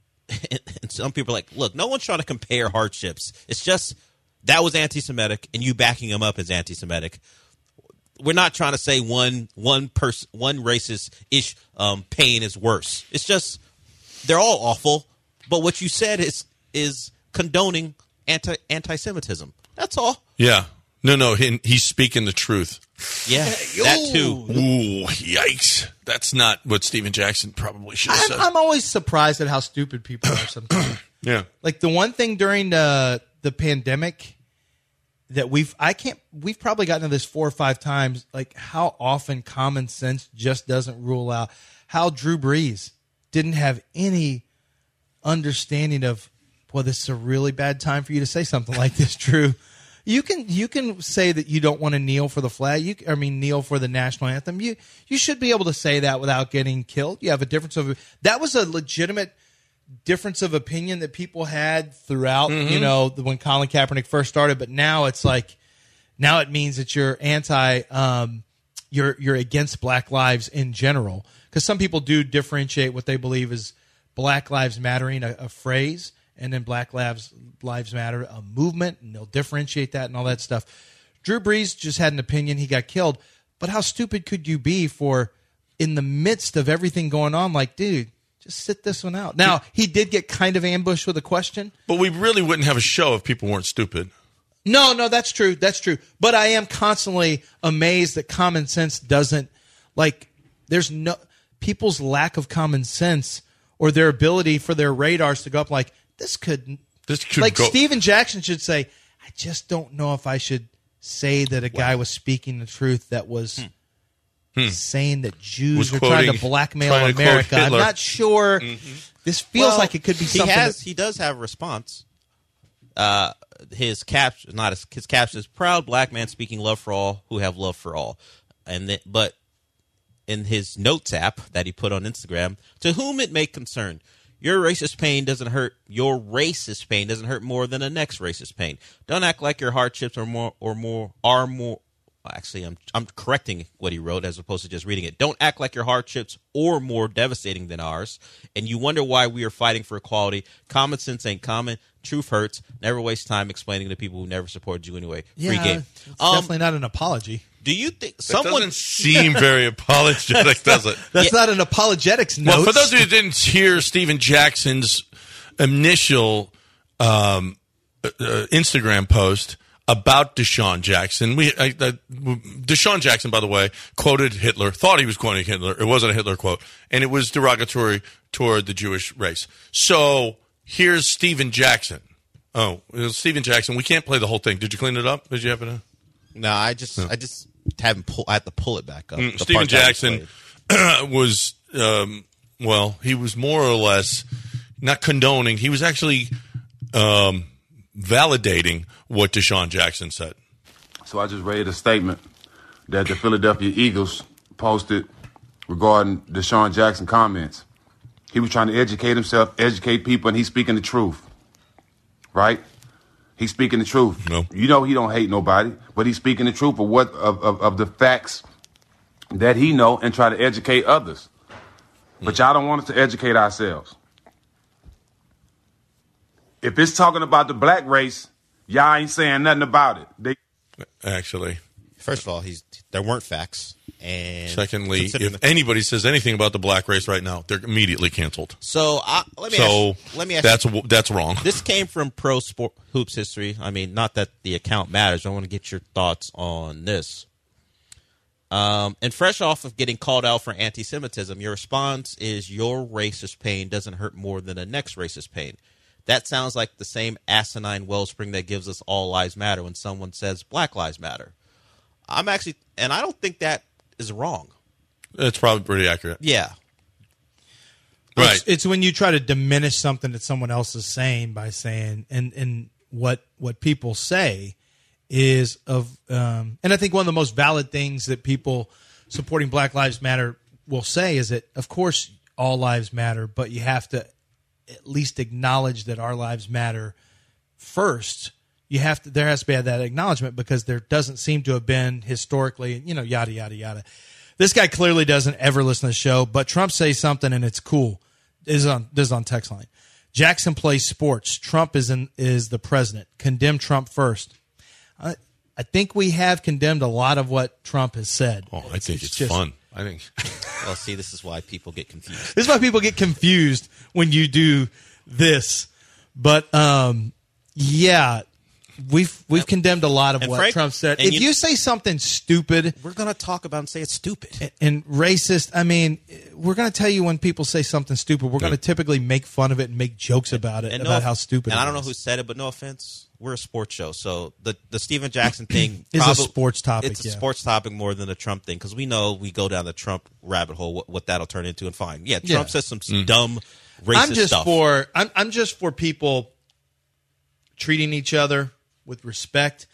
And some people are like, "Look, no one's trying to compare hardships. It's just that was anti-Semitic, and you backing him up is anti-Semitic. We're not trying to say one one person one racist ish um, pain is worse. It's just they're all awful. But what you said is is condoning anti anti-Semitism. That's all." Yeah. No, no, he, he's speaking the truth. Yeah, that too. Ooh, yikes. That's not what Steven Jackson probably should have I'm, said. I'm always surprised at how stupid people are sometimes. Yeah. Like the one thing during the the pandemic that we've I can't we've probably gotten to this four or five times, like how often common sense just doesn't rule out how Drew Brees didn't have any understanding of, boy, this is a really bad time for you to say something like this, Drew. You can you can say that you don't want to kneel for the flag. You I mean kneel for the national anthem. You you should be able to say that without getting killed. You have a difference of that was a legitimate difference of opinion that people had throughout. Mm-hmm. You know when Colin Kaepernick first started, but now it's like now it means that you're anti. Um, you're you're against Black lives in general because some people do differentiate what they believe is Black Lives Mattering, a, a phrase. And then Black Lives Lives Matter, a movement, and they'll differentiate that and all that stuff. Drew Brees just had an opinion. He got killed. But how stupid could you be for, in the midst of everything going on, like, dude, just sit this one out. Now, he did get kind of ambushed with a question. But we really wouldn't have a show if people weren't stupid. No, no, that's true. That's true. But I am constantly amazed that common sense doesn't, like, there's no, people's lack of common sense or their ability for their radars to go up like, This could, this could like go. Steven Jackson should say, I just don't know if I should say that a guy was speaking the truth that was hmm. Hmm. saying that Jews Was are trying quoting- to blackmail trying to quote America. I'm Hitler. not sure. Mm-hmm. This feels Well, like it could be he something. has that- he does have a response. Uh, his caption, not his, his caption is "Proud black man speaking love for all who have love for all," and then, but in his notes app that he put on Instagram, to whom it may concern, your racist pain doesn't hurt. Your racist pain doesn't hurt more than the next racist pain. Don't act like your hardships are more or more are more. Actually, I'm I'm correcting what he wrote as opposed to just reading it. Don't act like your hardships are more devastating than ours, and you wonder why we are fighting for equality. Common sense ain't common. Truth hurts. Never waste time explaining to people who never supported you anyway. Free yeah, game. it's Um, definitely not an apology. do you think That someone? doesn't seem very apologetic, does it? That's not an apologetics note. Well, for those of you who didn't hear Steven Jackson's initial um, uh, Instagram post about Deshaun Jackson, we I, I, Deshaun Jackson, by the way, quoted Hitler, thought he was quoting Hitler. It wasn't a Hitler quote, and it was derogatory toward the Jewish race. So here's Steven Jackson. Oh, it was Steven Jackson. We can't play the whole thing. Did you clean it up? Did you have it? No, I just I just haven't pull. I have to pull it back up. Mm, The Steven part that I Jackson played. was, um, well, he was more or less not condoning. He was actually um, validating what Deshaun Jackson said. So I just read a statement that the Philadelphia Eagles posted regarding Deshaun Jackson comments. He was trying to educate himself, educate people, and he's speaking the truth. Right? He's speaking the truth. No. You know he don't hate nobody, but he's speaking the truth of what of, of, of the facts that he know and try to educate others. But y'all don't want us to educate ourselves. If it's talking about the black race, y'all ain't saying nothing about it. They Actually, First of all, he's there weren't facts, and secondly, considering if the- anybody says anything about the black race right now, they're immediately canceled. so I, let me So ask, let me ask that's you, that's wrong. this came from Pro Sport Hoops History. I mean, not that the account matters. I want to get your thoughts on this. Um, and fresh off of getting called out for anti-Semitism, your response is your racist pain doesn't hurt more than the next racist pain. That sounds like the same asinine wellspring that gives us all lives matter when someone says Black Lives Matter. I'm actually, and I don't think that is wrong. It's probably pretty accurate. Yeah. Right. It's, it's when you try to diminish something that someone else is saying by saying, and and what what people say is of, um, and I think one of the most valid things that people supporting Black Lives Matter will say is that, of course, all lives matter, but you have to at least acknowledge that our lives matter first. You have to, there has to be that acknowledgement because there doesn't seem to have been historically, you know, yada, yada, yada. This guy clearly doesn't ever listen to the show, but Trump says something and it's cool. This is on, this is on text line. Jackson plays sports. Trump is in, is the president. Condemn Trump first. I, I think we have condemned a lot of what Trump has said. Oh, I think it's, just- fun. I think. Well, see, this is why people get confused. This is why people get confused when you do this. But um, yeah, we've we've condemned a lot of And what Frank- Trump said. and If you- you say something stupid We're going to talk about and say it's stupid. and racist, I mean, we're going to tell you when people say something stupid. We're going to typically make fun of it and make jokes about it, And about no- how stupid And it I don't know is. who said it, but no offense, we're a sports show, so the the Steven Jackson thing Is a probably- sports topic, It's a yeah. sports topic more than a Trump thing because we know we go down the Trump rabbit hole. What, what that'll turn into, and fine, yeah, Trump Yeah. says some dumb racist I'm just stuff. for I'm I'm just for people treating each other with respect.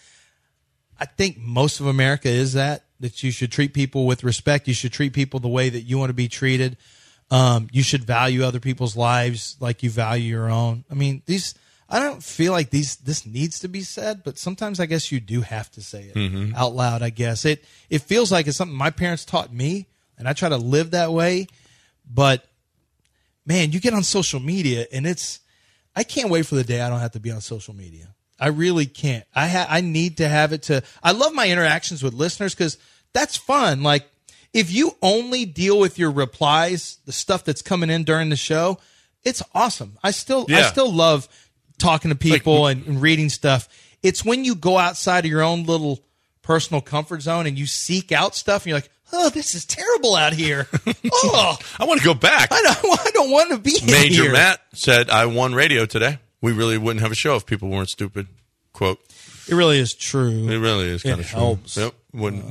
I think most of America is that that you should treat people with respect. You should treat people the way that you want to be treated. Um, you should value other people's lives like you value your own. I mean, these. I don't feel like these. This needs to be said, but sometimes I guess you do have to say it out loud. I guess it. It feels like it's something my parents taught me, and I try to live that way. But man, you get on social media, and it's. I can't wait for the day I don't have to be on social media. I really can't. I ha- I need to have it to. I love my interactions with listeners because that's fun. Like if you only deal with your replies, the stuff that's coming in during the show, it's awesome. I still I Yeah. still love talking to people and, and reading stuff. It's when you go outside of your own little personal comfort zone and you seek out stuff and you're like, oh, this is terrible out here. Oh, I want to go back. I don't, I don't want to be Major here. Matt said, I won radio today. We really wouldn't have a show if people weren't stupid. Quote. It really is true. It really is kind It of true. helps. Yep. Wouldn't, wouldn't,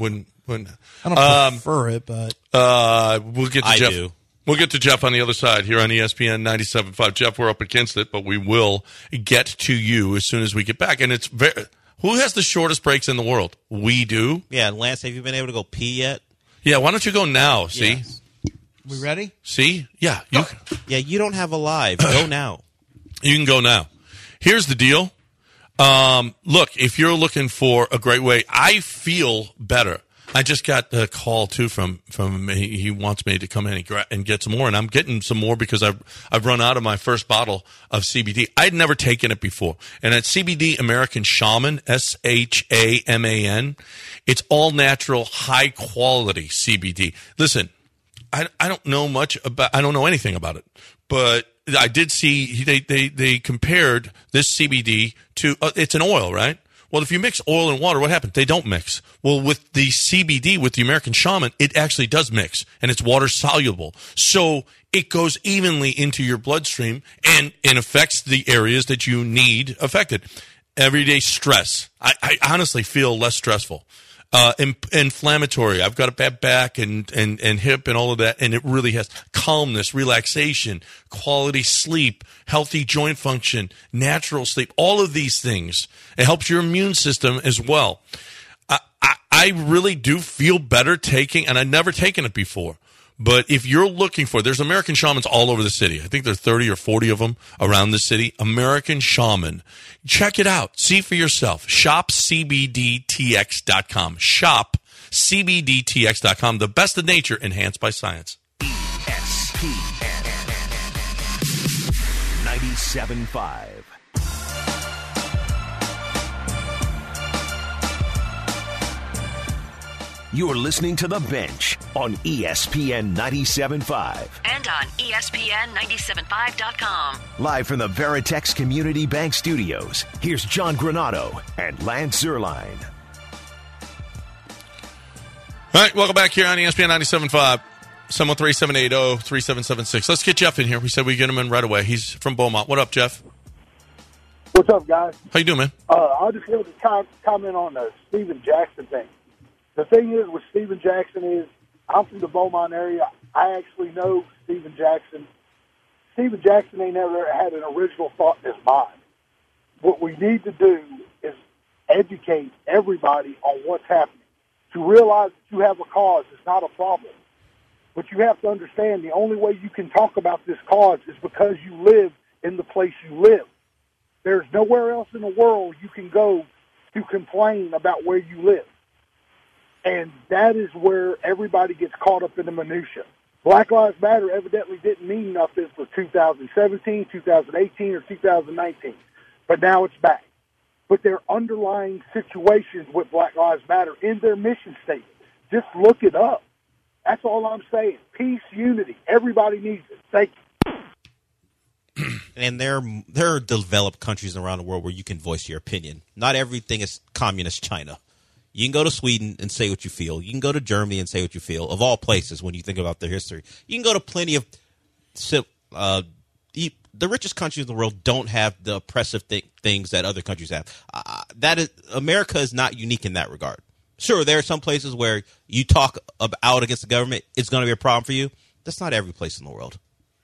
I don't Um, prefer it, but uh, we'll get to I Jeff. do. We'll get to Jeff on the other side here on E S P N ninety-seven point five. Jeff, we're up against it, but we will get to you as soon as we get back. And it's very. Who has the shortest breaks in the world? We do. Yeah, Lance, have you been able to go pee yet? Yeah, why don't you go now? See? Yes. we ready? See? Yeah, you, Yeah, you don't have a live. Go now. you can go now. Here's the deal. Um, look, if you're looking for a great way, I feel better. I just got a call too from from he, he wants me to come in and, gra- and get some more, and I'm getting some more because I've I've run out of my first bottle of C B D. I'd never taken it before, and at C B D American Shaman, S H A M A N, it's all natural, high quality C B D. Listen, I I don't know much about I don't know anything about it, but I did see they they they compared this C B D to uh, it's an oil, right? Well, if you mix oil and water, what happens? They don't mix. Well, with the C B D, with the American Shaman, it actually does mix, and it's water soluble. So it goes evenly into your bloodstream and, and affects the areas that you need affected. Everyday stress. I, I honestly feel less stressful. Uh, in, inflammatory. I've got a bad back and, and, and hip and all of that, and it really has calmness, relaxation, quality sleep, healthy joint function, natural sleep, all of these things. It helps your immune system as well. I, I, I really do feel better taking, and I've never taken it before. But if you're looking for, there's American Shamans all over the city. I think there are thirty or forty of them around the city. American Shaman. Check it out. See for yourself. shop C B D T X dot com. shop C B D T X dot com. The best of nature enhanced by science. E S P N ninety-seven point five. You're listening to The Bench on E S P N ninety-seven point five. And on E S P N ninety-seven point five dot com. Live from the Veritex Community Bank Studios, here's John Granado and Lance Zierlein. All right, welcome back here on E S P N ninety-seven point five. seven one three, seven eight zero, three seven seven six. Let's get Jeff in here. We said we'd get him in right away. He's from Beaumont. What up, Jeff? What's up, guys? How you doing, man? Uh, I just wanted to com- comment on the Steven Jackson thing. The thing is with Steven Jackson is, I'm from the Beaumont area. I actually know Steven Jackson. Steven Jackson ain't never had an original thought in his mind. What we need to do is educate everybody on what's happening. To realize that you have a cause is not a problem. But you have to understand the only way you can talk about this cause is because you live in the place you live. There's nowhere else in the world you can go to complain about where you live. And that is where everybody gets caught up in the minutia. Black Lives Matter evidently didn't mean nothing for two thousand seventeen, two thousand eighteen, or two thousand nineteen. But now it's back. But there are underlying situations with Black Lives Matter in their mission statement. Just look it up. That's all I'm saying. Peace, unity. Everybody needs it. Thank you. And there, there are developed countries around the world where you can voice your opinion. Not everything is communist China. You can go to Sweden and say what you feel. You can go to Germany and say what you feel, of all places, when you think about their history. You can go to plenty of uh, the, the richest countries in the world don't have the oppressive th- things that other countries have. Uh, that is, America is not unique in that regard. Sure, there are some places where you talk ab- out against the government, it's going to be a problem for you. That's not every place in the world.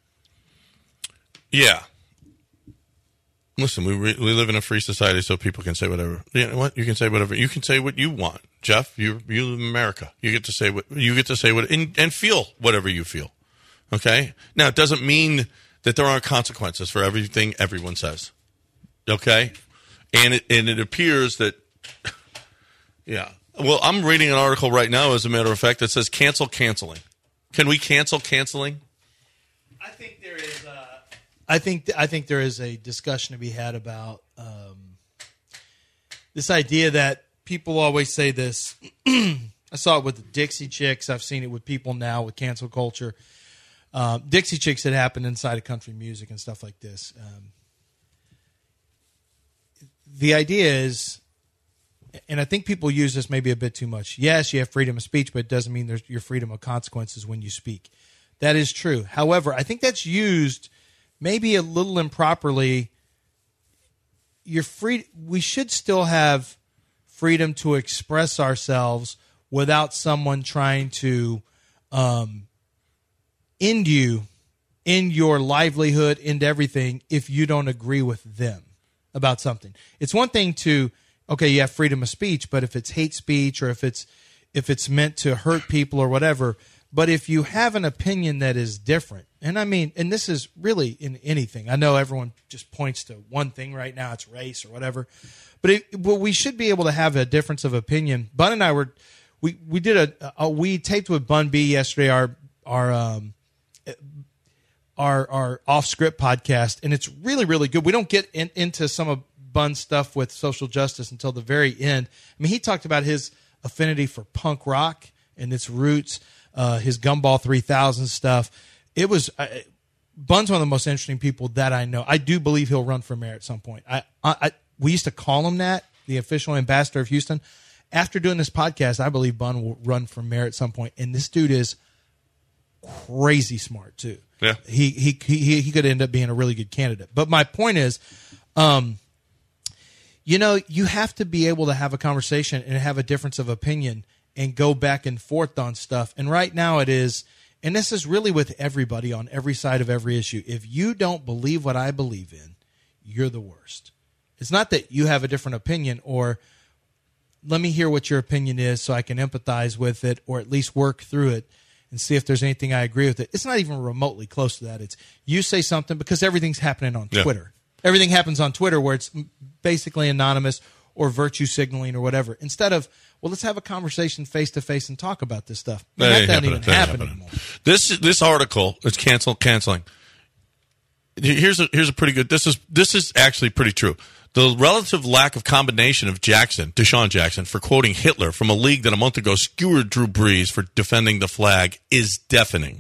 Yeah. Listen, we re- we live in a free society, so people can say whatever. You know what? You can say whatever. You can say what you want, Jeff. You you live in America. You get to say what you get to say what and, and feel whatever you feel. Okay. Now, it doesn't mean that there aren't consequences for everything everyone says. Okay, and it and it appears that. Yeah. Well, I'm reading an article right now, as a matter of fact, that says cancel canceling. Can we cancel canceling? I think there is. Uh, I think I think there is a discussion to be had about um, this idea that people always say this. I saw it with the Dixie Chicks. I've seen it with people now with cancel culture. Um, Dixie Chicks had happened inside of country music and stuff like this. Um, the idea is, and I think people use this maybe a bit too much. Yes, you have freedom of speech, but it doesn't mean there's your freedom of consequences when you speak. That is true. However, I think that's used maybe a little improperly. You're free. We should still have freedom to express ourselves without someone trying to um, end you in your livelihood, end everything, if you don't agree with them about something. It's one thing to, okay, you have freedom of speech, but if it's hate speech or if it's if it's meant to hurt people or whatever, but if you have an opinion that is different, and I mean, and this is really in anything. I know everyone just points to one thing right now, it's race or whatever, but, it, but we should be able to have a difference of opinion. Bun and I were, we we did a, a we taped with Bun B yesterday, our our um our our off script podcast, and it's really really good. We don't get in, into some of Bun's stuff with social justice until the very end. I mean, he talked about his affinity for punk rock and its roots, uh, his Gumball three thousand stuff. It was uh, Bun's one of the most interesting people that I know. I do believe he'll run for mayor at some point. I, I, I we used to call him that, the official ambassador of Houston. After doing this podcast, I believe Bun will run for mayor at some point. And this dude is crazy smart too. Yeah, he he he he could end up being a really good candidate. But my point is, um, you know, you have to be able to have a conversation and have a difference of opinion and go back and forth on stuff. And right now it is, and this is really with everybody on every side of every issue. If you don't believe what I believe in, you're the worst. It's not that you have a different opinion or let me hear what your opinion is so I can empathize with it or at least work through it and see if there's anything I agree with it. It's not even remotely close to that. It's you say something because everything's happening on yeah. Twitter. Everything happens on Twitter where it's basically anonymous or virtue signaling or whatever. Instead of, well, let's have a conversation face to face and talk about this stuff. That, that doesn't even happen anymore. This this article is cancel canceling. Here's a here's a pretty good. This is this is actually pretty true. The relative lack of combination of Jackson, Deshaun Jackson, for quoting Hitler from a league that a month ago skewered Drew Brees for defending the flag is deafening.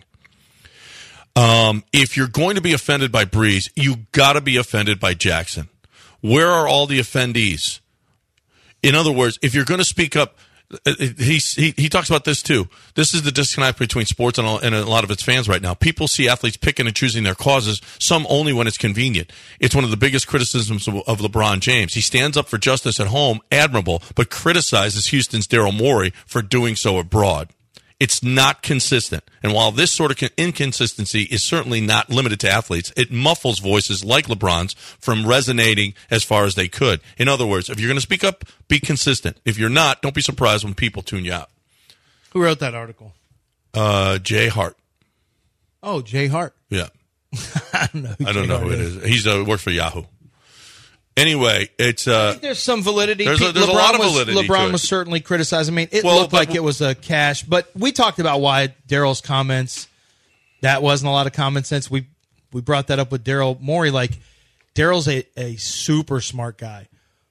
Um, if you're going to be offended by Brees, you got to be offended by Jackson. Where are all the offendees? In other words, if you're going to speak up, he, he he talks about this too. This is the disconnect between sports and, all, and a lot of its fans right now. People see athletes picking and choosing their causes, some only when it's convenient. It's one of the biggest criticisms of, of LeBron James. He stands up for justice at home, admirable, but criticizes Houston's Daryl Morey for doing so abroad. It's not consistent. And while this sort of inconsistency is certainly not limited to athletes, it muffles voices like LeBron's from resonating as far as they could. In other words, if you're going to speak up, be consistent. If you're not, don't be surprised when people tune you out. Who wrote that article? Uh, Jay Hart. Oh, Jay Hart. Yeah. I don't know who I don't Jay know Hart who it is. is. He's uh, works for Yahoo. Anyway, it's uh, I think there's some validity. There's a, there's LeBron a lot of was, validity. LeBron to was it. certainly criticized. I mean, it Well, looked but- like it was a cash, but we talked about why Daryl's comments. That wasn't a lot of common sense. We we brought that up with Daryl Morey. Like Daryl's a, a super smart guy.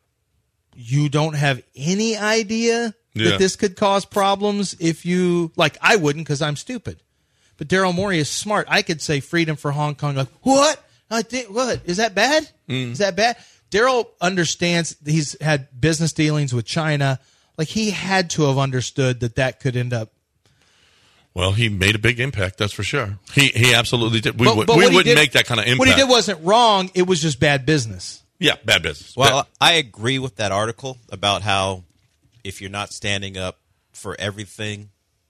You don't have any idea Yeah. that this could cause problems if you like. I wouldn't because I'm stupid. But Daryl Morey is smart. I could say freedom for Hong Kong. Like what? I think what is that bad? Mm. Is that bad? Daryl understands he's had business dealings with China. Like he had to have understood that that could end up. Well, he made a big impact, that's for sure. He he absolutely did. We, But- would, but we what he wouldn't did- make that kind of impact. What he did wasn't wrong. It was just bad business. Yeah, bad business. Well, Bad- I agree with that article about how if you're not standing up for everything,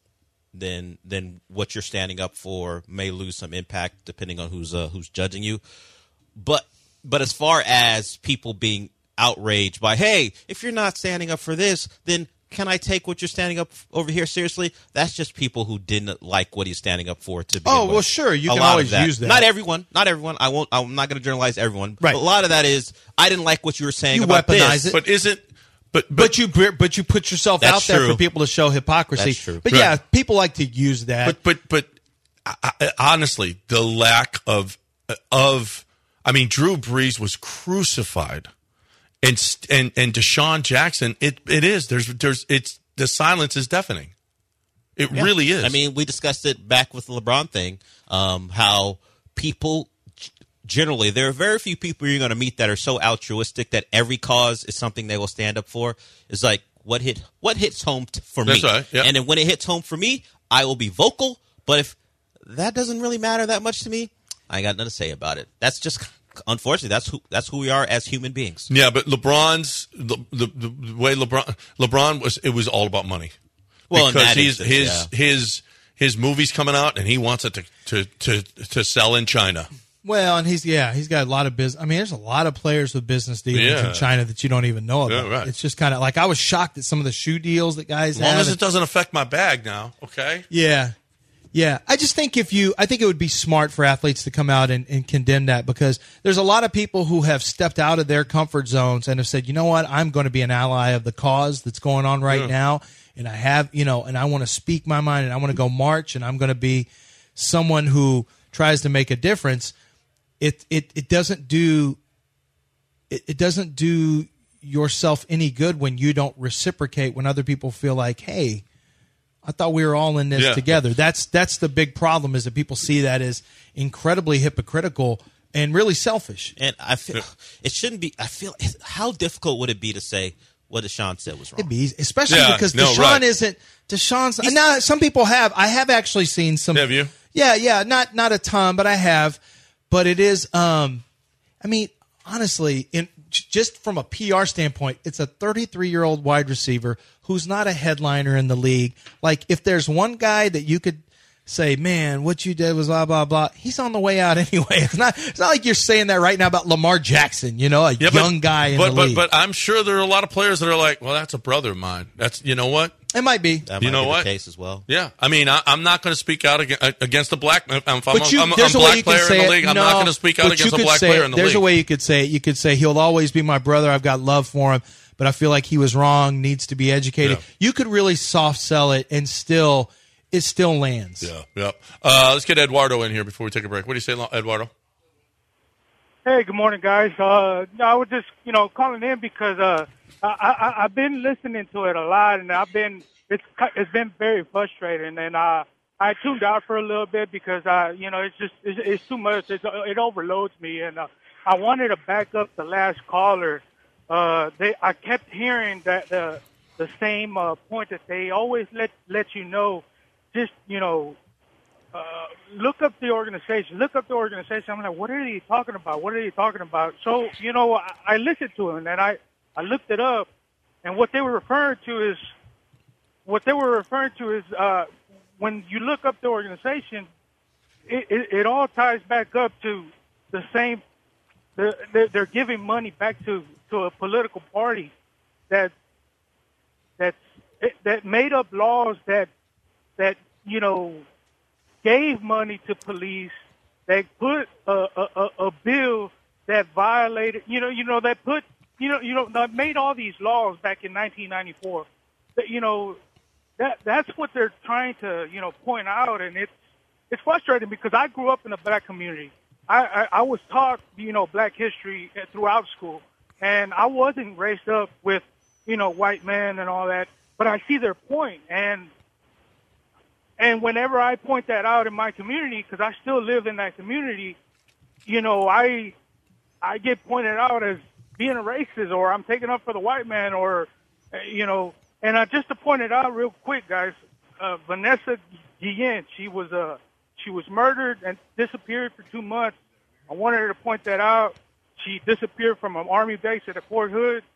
then then what you're standing up for may lose some impact depending on who's uh, who's judging you. But but as far as people being outraged by, hey, if you're not standing up for this, then can I take what you're standing up over here seriously? That's just people who didn't like what he's standing up for. To begin Oh, well, with. sure, you A can lot of always that. use that. Not everyone. Not everyone. I won't. I'm not going to generalize everyone. Right. But a lot of that is I didn't like what you were saying You about weaponize this. it. but isn't but but, But you but you put yourself That's out there true. for people to show hypocrisy. That's true. But Right. yeah, people like to use that. but but but I, I, honestly, the lack of of I mean, Drew Brees was crucified, and st- and and Deshaun Jackson. It it is. There's there's it's the silence is deafening. It Yeah. really is. I mean, we discussed it back with the LeBron thing, um, how people g- generally, there are very few people you're going to meet that are so altruistic that every cause is something they will stand up for. It's like, what hit what hits home t- for That's me? right, yeah. And then when it hits home for me, I will be vocal. But if that doesn't really matter that much to me, I ain't got nothing to say about it. That's just, unfortunately, that's who that's who we are as human beings. Yeah, but LeBron's the, the the way LeBron LeBron was it was all about money. Well, and because that he's exists, his yeah. his his movie's coming out and he wants it to to to, to sell in China. Well, and he's yeah, he's got a lot of business. I mean, there's a lot of players with business dealings Yeah. in China that you don't even know about. Yeah, right. It's just kind of like I was shocked at some of the shoe deals that guys As long have. as it doesn't affect my bag now, okay? Yeah. Yeah. I just think if you, I think it would be smart for athletes to come out and, and condemn that, because there's a lot of people who have stepped out of their comfort zones and have said, you know what, I'm going to be an ally of the cause that's going on right Yeah. now. And I have, you know, and I want to speak my mind and I want to go march and I'm going to be someone who tries to make a difference. It, it, it doesn't do, it, it doesn't do yourself any good when you don't reciprocate, when other people feel like, hey, I thought we were all in this Yeah. together. That's that's the big problem, is that people see that as incredibly hypocritical and really selfish. And I feel it shouldn't be. I feel how difficult would it be to say what Deshaun said was wrong? It'd be easy, especially Yeah, because no, Deshaun right. isn't Deshaun's. Now, some people have. I have actually seen some. Have you? Yeah, yeah, not not a ton, but I have. But it is. Um, I mean, honestly, in just from a P R standpoint, it's a thirty-three-year-old wide receiver who's not a headliner in the league. Like, if there's one guy that you could say, man, what you did was blah, blah, blah, he's on the way out anyway. It's not It's not like you're saying that right now about Lamar Jackson, you know, a Yeah, young but, guy in but, the but, league. But I'm sure there are a lot of players that are like, well, that's a brother of mine. That's, you know what? It might be. That You might know be what? the case as well. Yeah. I mean, I, I'm not going to speak out against, against the black. If I'm, But you, I'm, I'm there's a a way black you can player say in the it. league. I'm No, not going to speak out but you against a could black say player it. in the There's league. a way you could say it. You could say he'll always be my brother. I've got love for him, but I feel like he was wrong, needs to be educated. Yeah. You could really soft sell it, and still, it still lands. Yeah, yeah. Uh, let's get Eduardo in here before we take a break. What do you say, Eduardo? Hey, good morning, guys. Uh, I was just, you know, calling in because uh, I, I, I've been listening to it a lot, and I've been it's it's been very frustrating, and uh, I tuned out for a little bit because uh, you know, it's just it's, it's too much. It's, it overloads me, and uh, I wanted to back up the last caller. Uh, they I kept hearing that the the same uh, point that they always let let you know, just you know. Uh, look up the organization. Look up the organization. I'm like, what are they talking about? What are they talking about? So, you know, I, I listened to him and I, I looked it up, and what they were referring to is, what they were referring to is, uh, when you look up the organization, it, it, it all ties back up to the same. The, they're, they're giving money back to, to a political party that that that made up laws that that you know. gave money to police. They put a, a, a bill that violated, you know, you know, they put, you know, you know, they made all these laws back in nineteen ninety-four. That, you know, that that's what they're trying to, you know, point out, and it's it's frustrating because I grew up in a black community. I, I, I was taught, you know, black history throughout school, and I wasn't raised up with, you know, white men and all that. But I see their point, and. And whenever I point that out in my community, because I still live in that community, you know, I I get pointed out as being a racist, or I'm taking up for the white man, or, uh, you know, and uh, just to point it out real quick, guys, uh, Vanessa Guillen, she was uh, she was murdered and disappeared for two months. I wanted to point that out. She disappeared from an Army base at Fort Hood.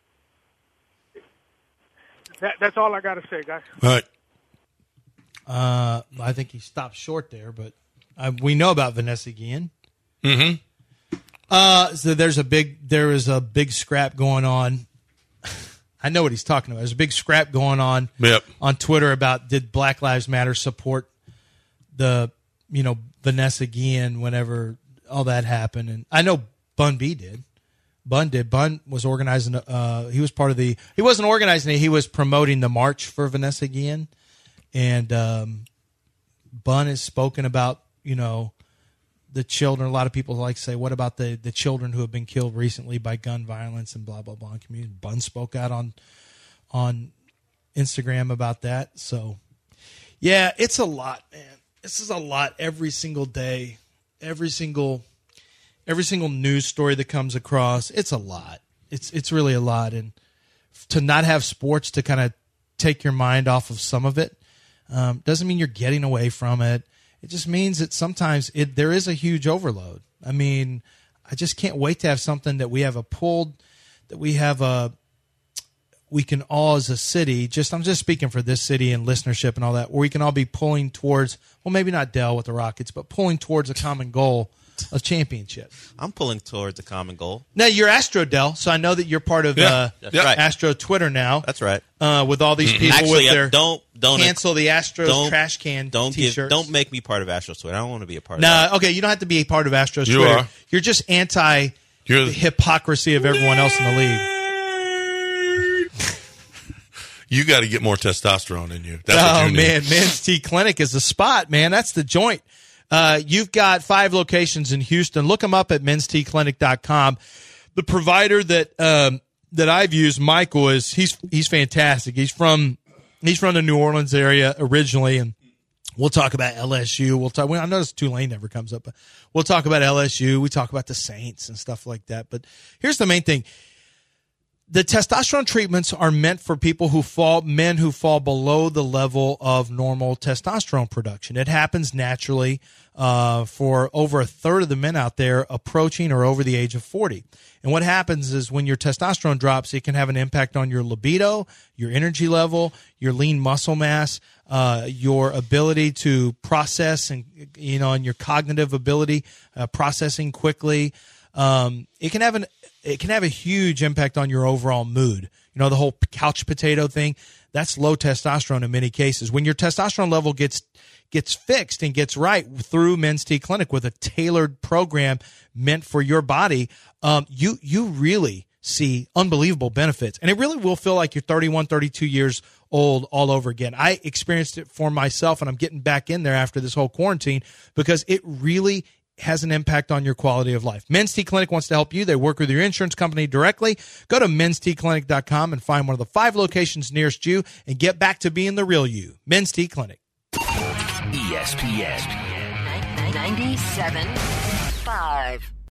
That, that's all I got to say, guys. All right. Uh, I think he stopped short there, but uh, we know about Vanessa Guillen. Mm-hmm. Uh, so there's a big, there is a big scrap going on. I know what he's talking about. There's a big scrap going on Yep. on Twitter about did Black Lives Matter support the, you know, Vanessa Guillen whenever all that happened. And I know Bun B did. Bun did. Bun was organizing, uh, he was part of the, he wasn't organizing it, he was promoting the march for Vanessa Guillen. And um, Bun has spoken about, you know, the children. A lot of people like to say, what about the, the children who have been killed recently by gun violence and blah, blah, blah. In community. Bun spoke out on on Instagram about that. So, yeah, it's a lot, man. This is a lot every single day. Every single every single news story that comes across, it's a lot. It's it's really a lot. And to not have sports to kind of take your mind off of some of it, Um, doesn't mean you're getting away from it. It just means that sometimes it there is a huge overload. I mean, I just can't wait to have something that we have a pulled, that we have a, we can all as a city, just I'm just speaking for this city and listenership and all that, where we can all be pulling towards, well, maybe not Dell with the Rockets, but pulling towards a common goal of championship. I'm pulling towards a common goal. Now, you're Astro Dell, so I know that you're part of Yeah, uh, that's right. Astro Twitter now. That's right. Uh, with all these people Actually, with uh, their don't don't cancel the Astros don't- trash can Don't give, t-shirts. don't make me part of Astros Twitter. I don't want to be a part of No, that. okay, you don't have to be a part of Astros You Twitter. are. You're just anti You're the the- hypocrisy of everyone else in the league. You got to get more testosterone in you. That's Oh, what you need. man, Men's Tea Clinic is the spot, man. That's the joint. Uh, you've got five locations in Houston. Look them up at men's tea clinic dot com. The provider that um, that I've used, Michael, is he's he's fantastic. He's from he's from the New Orleans area originally, and we'll talk about L S U. We'll talk. Well, I notice Tulane never comes up, but we'll talk about L S U. We talk about the Saints and stuff like that. But here's the main thing. The testosterone treatments are meant for people who fall, men who fall below the level of normal testosterone production. It happens naturally uh, for over a third of the men out there approaching or over the age of forty. And what happens is when your testosterone drops, it can have an impact on your libido, your energy level, your lean muscle mass, uh, your ability to process and, you know, and your cognitive ability, uh, processing quickly. Um, it can have an it can have a huge impact on your overall mood. You know, the whole couch potato thing, that's low testosterone in many cases. When your testosterone level gets gets fixed and gets right through Men's Tea Clinic with a tailored program meant for your body, um, you you really see unbelievable benefits. And it really will feel like you're thirty-one, thirty-two years old all over again. I experienced it for myself, and I'm getting back in there after this whole quarantine because it really has an impact on your quality of life. Men's Tea Clinic wants to help you. They work with your insurance company directly. Go to men's tea clinic dot com and find one of the five locations nearest you and get back to being the real you. Men's Tea Clinic. E S P N. ninety-seven point five.